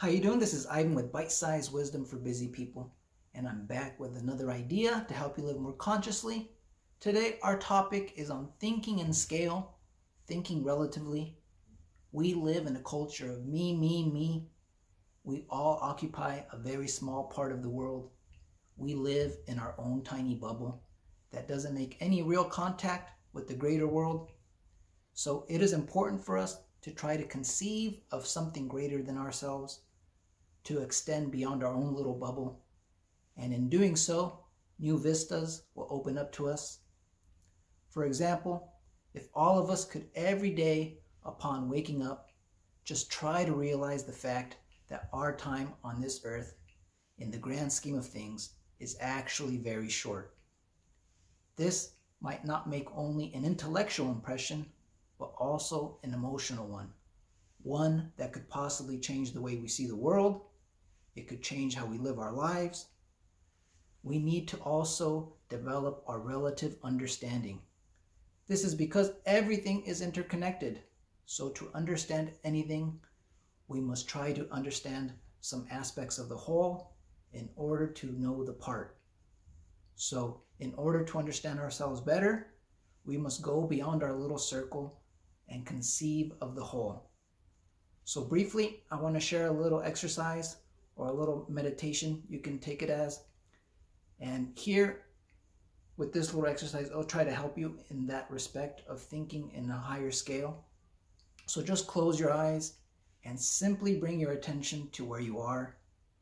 How you doing? This is Ivan with Bite-Sized Wisdom for Busy People, and I'm back with another idea to help you live more consciously. Today, our topic is on thinking in scale, thinking relatively. We live in a culture of me, me, me. We all occupy a very small part of the world. We live in our own tiny bubble that doesn't make any real contact with the greater world. So it is important for us to try to conceive of something greater than ourselves, to extend beyond our own little bubble. And in doing so, new vistas will open up to us. For example, if all of us could every day upon waking up, just try to realize the fact that our time on this earth, in the grand scheme of things, is actually very short. This might not make only an intellectual impression, but also an emotional one that could possibly change the way we see the world. It could change how we live our lives. We need to also develop our relative understanding. This is because everything is interconnected. So to understand anything, we must try to understand some aspects of the whole in order to know the part. So in order to understand ourselves better, we must go beyond our little circle and conceive of the whole. So briefly, I want to share a little exercise or a little meditation, you can take it as. And here, with this little exercise, I'll try to help you in that respect of thinking in a higher scale. So just close your eyes and simply bring your attention to where you are.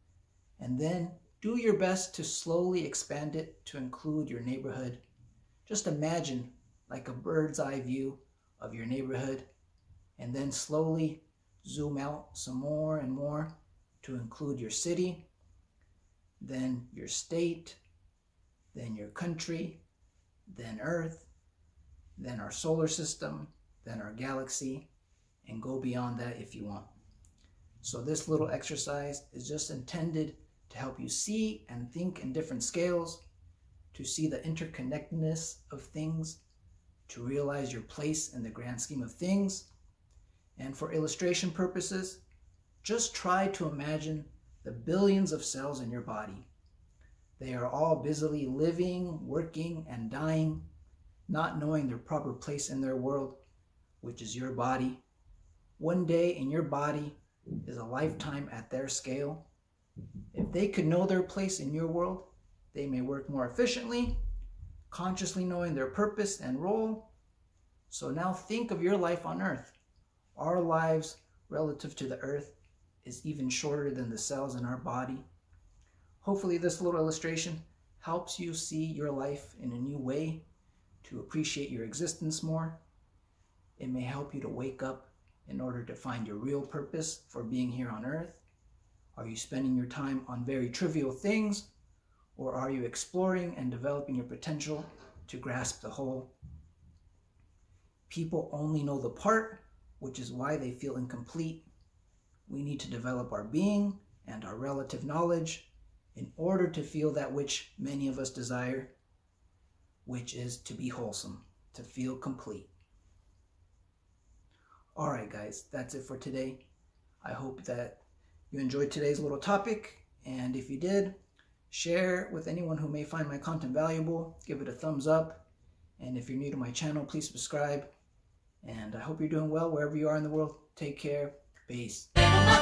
And then do your best to slowly expand it to include your neighborhood. Just imagine like a bird's eye view of your neighborhood, and then slowly zoom out some more and more to include your city, then your state, then your country, then Earth, then our solar system, then our galaxy, and go beyond that if you want. So this little exercise is just intended to help you see and think in different scales, to see the interconnectedness of things, to realize your place in the grand scheme of things. And for illustration purposes, just try to imagine the billions of cells in your body. They are all busily living, working, and dying, not knowing their proper place in their world, which is your body. One day in your body is a lifetime at their scale. If they could know their place in your world, they may work more efficiently, consciously knowing their purpose and role. So now think of your life on Earth. Our lives relative to the Earth is even shorter than the cells in our body. Hopefully this little illustration helps you see your life in a new way, to appreciate your existence more. It may help you to wake up in order to find your real purpose for being here on Earth. Are you spending your time on very trivial things, or are you exploring and developing your potential to grasp the whole? People only know the part, which is why they feel incomplete. We need to develop our being and our relative knowledge in order to feel that which many of us desire, which is to be wholesome, to feel complete. All right, guys, that's it for today. I hope that you enjoyed today's little topic, and if you did, share with anyone who may find my content valuable. Give it a thumbs up, and if you're new to my channel, please subscribe. And I hope you're doing well wherever you are in the world. Take care. Peace.